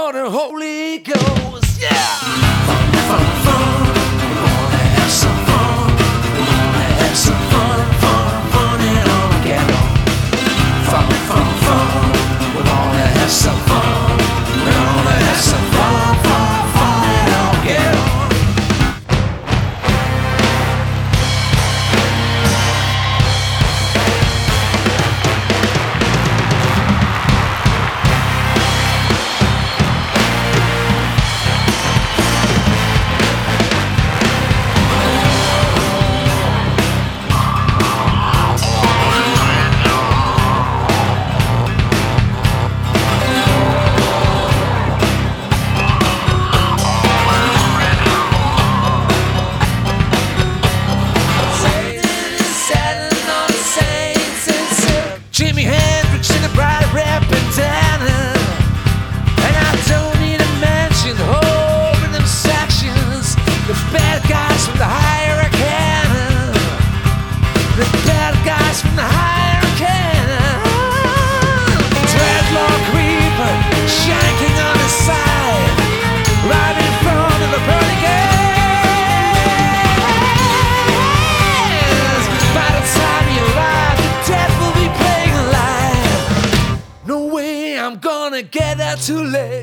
for the Holy Ghost. Yeah! Fun, fun, fun. We're gonna have some fun. We're gonna have some fun, fun, fun and all together. Fun, fun, fun. We're gonna have some fun. We're gonna have some fun, fun, fun and all together. Jimi Hendrix in a bright red bandana, and I don't need to mention the whole rhythm sections. The bad guys from the Hurricane, the bad guys from the Hurricane. Dreadlock Reaper shanking on the side, right in front of the burning gas. By the time you arrive, the death will be playing. No way I'm gonna get there too late.